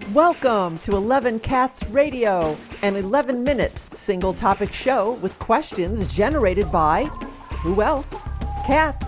Welcome to 11 Cats Radio, an 11-minute single-topic show with questions generated by, who else? Cats.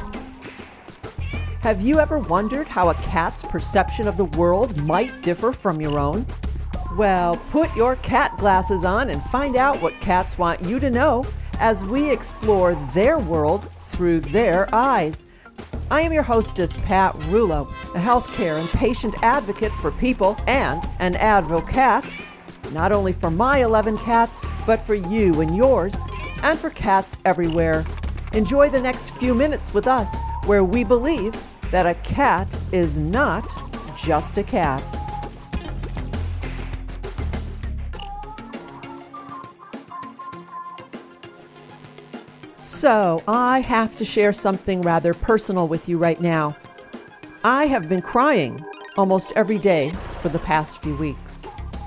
Have you ever wondered how a cat's perception of the world might differ from your own? Well, put your cat glasses on and find out what cats want you to know as we explore their world through their eyes. I am your hostess, Pat Rulo, a healthcare and patient advocate for people and an advocate, not only for my 11 cats, but for you and yours, and for cats everywhere. Enjoy the next few minutes with us, where we believe that a cat is not just a cat. So, I have to share something rather personal with you right now. I have been crying almost every day for the past few weeks.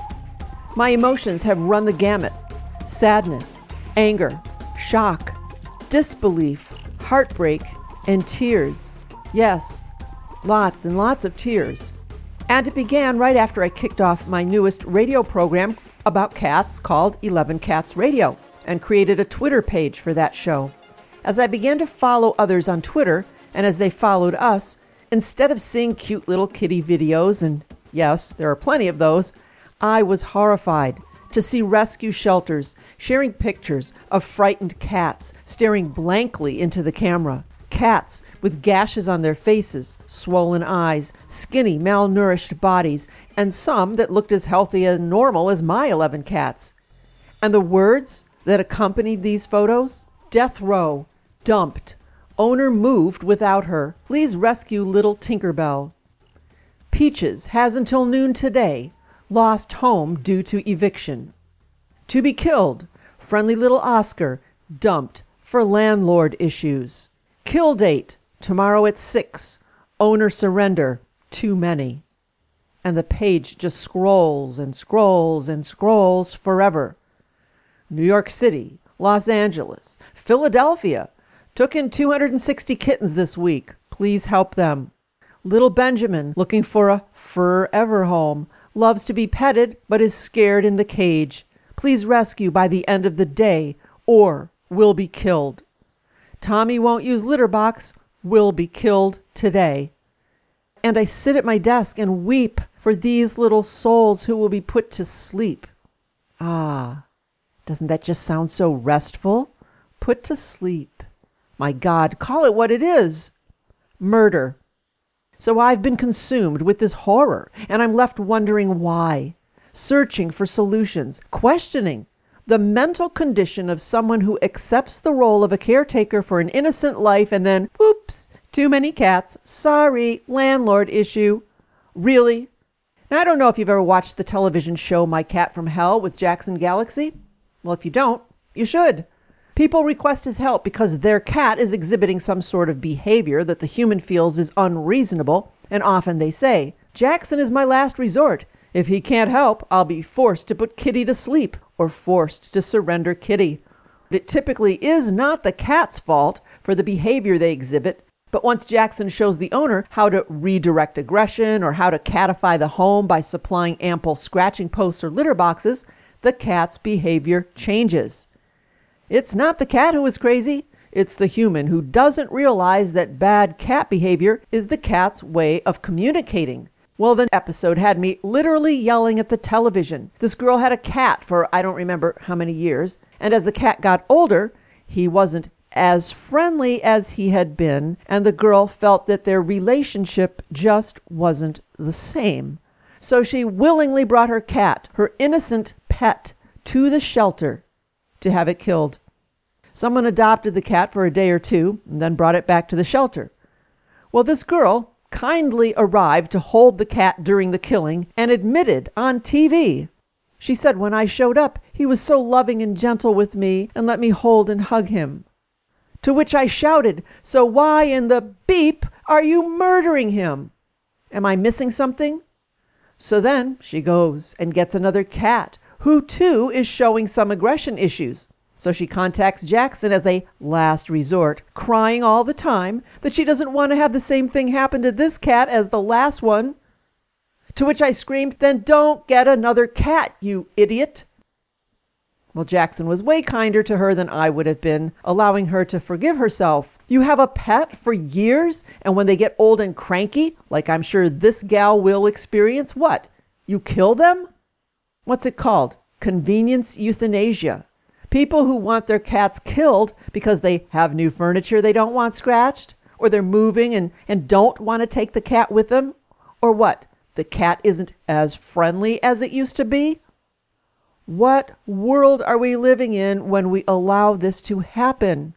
My emotions have run the gamut: sadness, anger, shock, disbelief, heartbreak, and tears. Yes, lots and lots of tears. And it began right after I kicked off my newest radio program about cats called 11 Cats Radio, and created a Twitter page for that show. As I began to follow others on Twitter, and as they followed us, instead of seeing cute little kitty videos, and yes, there are plenty of those, I was horrified to see rescue shelters sharing pictures of frightened cats staring blankly into the camera. Cats with gashes on their faces, swollen eyes, skinny, malnourished bodies, and some that looked as healthy and normal as my 11 cats. And the words that accompanied these photos? Death row, dumped, owner moved without her, please rescue little Tinkerbell. Peaches has until noon today, lost home due to eviction. To be killed, friendly little Oscar, dumped for landlord issues. Kill date, tomorrow at 6, owner surrender, too many. And the page just scrolls and scrolls and scrolls forever. New York City, Los Angeles, Philadelphia took in 260 kittens this week. Please help them. Little Benjamin, looking for a forever home, loves to be petted but is scared in the cage. Please rescue by the end of the day or will be killed. Tommy won't use litter box, will be killed today. And I sit at my desk and weep for these little souls who will be put to sleep. Ah, doesn't that just sound so restful? Put to sleep. My God, call it what it is. Murder. So I've been consumed with this horror, and I'm left wondering why. Searching for solutions, questioning the mental condition of someone who accepts the role of a caretaker for an innocent life and then, oops, too many cats. Sorry, landlord issue. Really? Now, I don't know if you've ever watched the television show My Cat from Hell with Jackson Galaxy. Well, if you don't, you should. People request his help because their cat is exhibiting some sort of behavior that the human feels is unreasonable, and often they say, Jackson is my last resort. If he can't help, I'll be forced to put Kitty to sleep or forced to surrender Kitty. It typically is not the cat's fault for the behavior they exhibit, but once Jackson shows the owner how to redirect aggression or how to catify the home by supplying ample scratching posts or litter boxes, the cat's behavior changes. It's not the cat who is crazy. It's the human who doesn't realize that bad cat behavior is the cat's way of communicating. Well, the episode had me literally yelling at the television. This girl had a cat for I don't remember how many years, and as the cat got older, he wasn't as friendly as he had been, and the girl felt that their relationship just wasn't the same. So she willingly brought her cat, her innocent pet, to the shelter to have it killed. Someone adopted the cat for a day or two and then brought it back to the shelter. Well, this girl kindly arrived to hold the cat during the killing and admitted on TV. She said, when I showed up, he was so loving and gentle with me and let me hold and hug him. To which I shouted, so why in the beep are you murdering him? Am I missing something? So then she goes and gets another cat, who too is showing some aggression issues. So she contacts Jackson as a last resort, crying all the time that she doesn't want to have the same thing happen to this cat as the last one. To which I screamed, "Then don't get another cat, you idiot." Well, Jackson was way kinder to her than I would have been, allowing her to forgive herself. You have a pet for years, and when they get old and cranky, like I'm sure this gal will experience, what? You kill them? What's it called? Convenience euthanasia. People who want their cats killed because they have new furniture they don't want scratched, or they're moving and don't want to take the cat with them, or what? The cat isn't as friendly as it used to be? What world are we living in when we allow this to happen?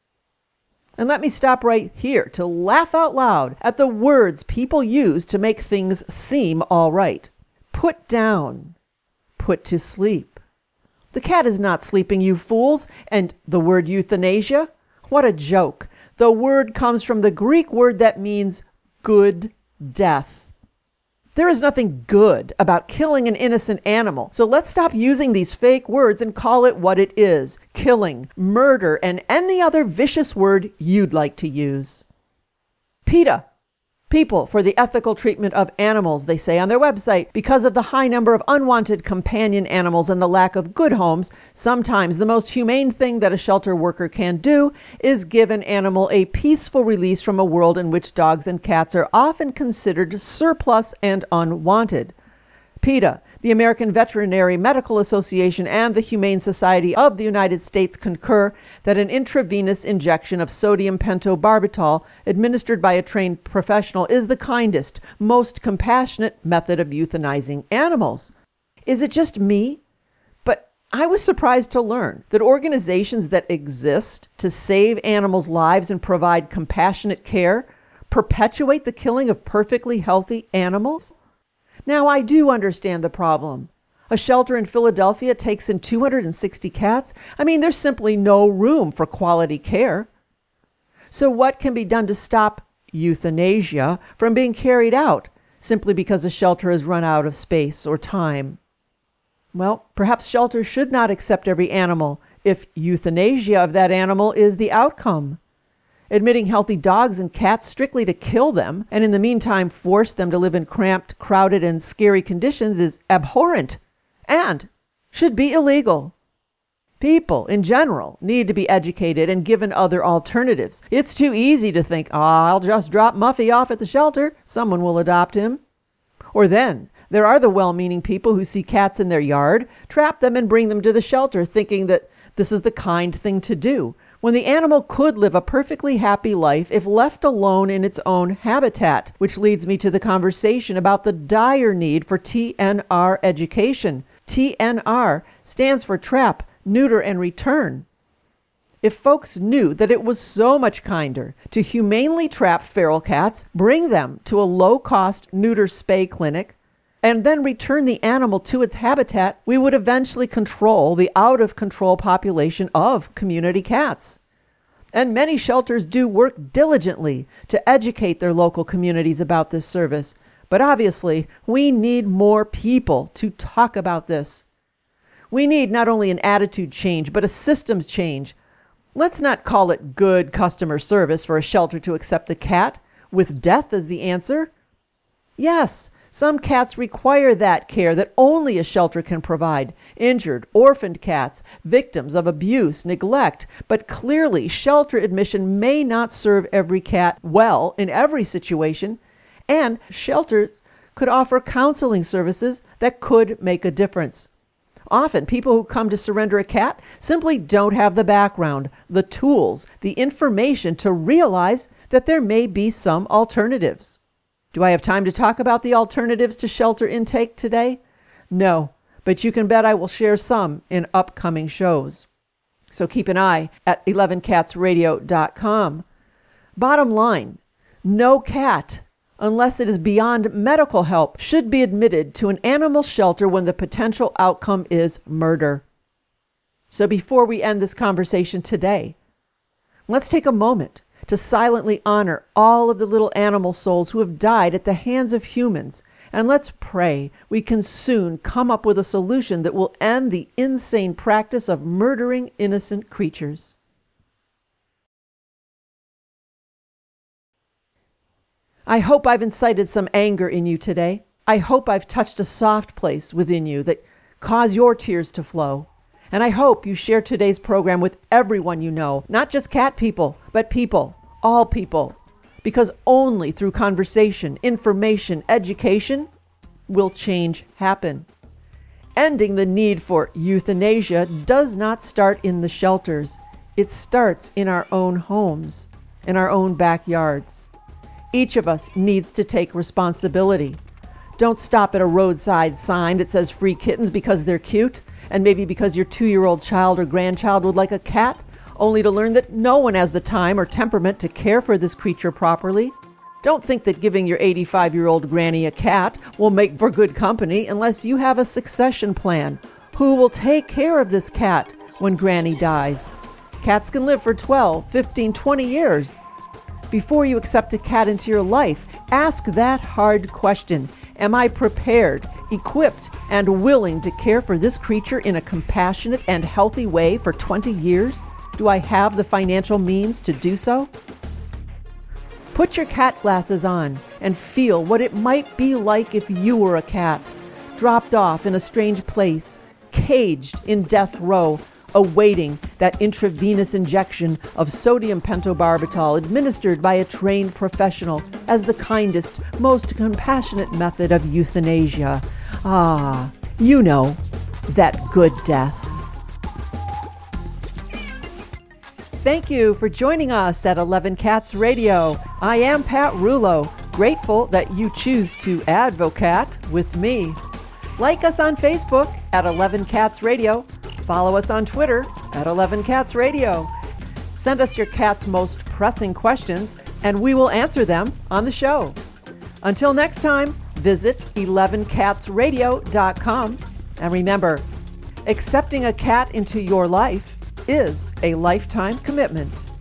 And let me stop right here to laugh out loud at the words people use to make things seem all right. Put down. Put to sleep. The cat is not sleeping, you fools. And the word euthanasia? What a joke. The word comes from the Greek word that means good death. There is nothing good about killing an innocent animal, so let's stop using these fake words and call it what it is: killing, murder, and any other vicious word you'd like to use. PETA, People for the Ethical Treatment of Animals, they say on their website. Because of the high number of unwanted companion animals and the lack of good homes, sometimes the most humane thing that a shelter worker can do is give an animal a peaceful release from a world in which dogs and cats are often considered surplus and unwanted. PETA, the American Veterinary Medical Association, and the Humane Society of the United States concur that an intravenous injection of sodium pentobarbital administered by a trained professional is the kindest, most compassionate method of euthanizing animals. Is it just me? But I was surprised to learn that organizations that exist to save animals' lives and provide compassionate care perpetuate the killing of perfectly healthy animals. Now, I do understand the problem. A shelter in Philadelphia takes in 260 cats. I mean, there's simply no room for quality care. So what can be done to stop euthanasia from being carried out simply because a shelter has run out of space or time? Well, perhaps shelters should not accept every animal if euthanasia of that animal is the outcome. Admitting healthy dogs and cats strictly to kill them, and in the meantime force them to live in cramped, crowded, and scary conditions is abhorrent and should be illegal. People, in general, need to be educated and given other alternatives. It's too easy to think, I'll just drop Muffy off at the shelter. Someone will adopt him. Or then, there are the well-meaning people who see cats in their yard, trap them and bring them to the shelter, thinking that this is the kind thing to do, when the animal could live a perfectly happy life if left alone in its own habitat, which leads me to the conversation about the dire need for TNR education. TNR stands for trap, neuter, and return. If folks knew that it was so much kinder to humanely trap feral cats, bring them to a low-cost neuter spay clinic, and then return the animal to its habitat, we would eventually control the out-of-control population of community cats. And many shelters do work diligently to educate their local communities about this service. But obviously, we need more people to talk about this. We need not only an attitude change, but a systems change. Let's not call it good customer service for a shelter to accept a cat with death as the answer. Yes, some cats require that care that only a shelter can provide. Injured, orphaned cats, victims of abuse, neglect. But clearly, shelter admission may not serve every cat well in every situation, and shelters could offer counseling services that could make a difference. Often, people who come to surrender a cat simply don't have the background, the tools, the information to realize that there may be some alternatives. Do I have time to talk about the alternatives to shelter intake today? No, but you can bet I will share some in upcoming shows. So keep an eye at 11catsradio.com. Bottom line, no cat, unless it is beyond medical help, should be admitted to an animal shelter when the potential outcome is murder. So before we end this conversation today, let's take a moment to silently honor all of the little animal souls who have died at the hands of humans. And let's pray we can soon come up with a solution that will end the insane practice of murdering innocent creatures. I hope I've incited some anger in you today. I hope I've touched a soft place within you that cause your tears to flow. And I hope you share today's program with everyone you know, not just cat people, but people, all people. Because only through conversation, information, education will change happen. Ending the need for euthanasia does not start in the shelters. It starts in our own homes, in our own backyards. Each of us needs to take responsibility. Don't stop at a roadside sign that says free kittens because they're cute, and maybe because your 2-year-old child or grandchild would like a cat, only to learn that no one has the time or temperament to care for this creature properly. Don't think that giving your 85-year-old granny a cat will make for good company unless you have a succession plan. Who will take care of this cat when granny dies? Cats can live for 12, 15, 20 years. Before you accept a cat into your life, ask that hard question. Am I prepared, equipped, and willing to care for this creature in a compassionate and healthy way for 20 years? Do I have the financial means to do so? Put your cat glasses on and feel what it might be like if you were a cat, dropped off in a strange place, caged in death row, awaiting that intravenous injection of sodium pentobarbital administered by a trained professional as the kindest, most compassionate method of euthanasia. Ah, you know, that good death. Thank you for joining us at 11 Cats Radio. I am Pat Rulo, grateful that you choose to advocate with me. Like us on Facebook at 11 Cats Radio. Follow us on Twitter at 11 Cats Radio. Send us your cat's most pressing questions, and we will answer them on the show. Until next time, visit 11catsradio.com. And remember, accepting a cat into your life is a lifetime commitment.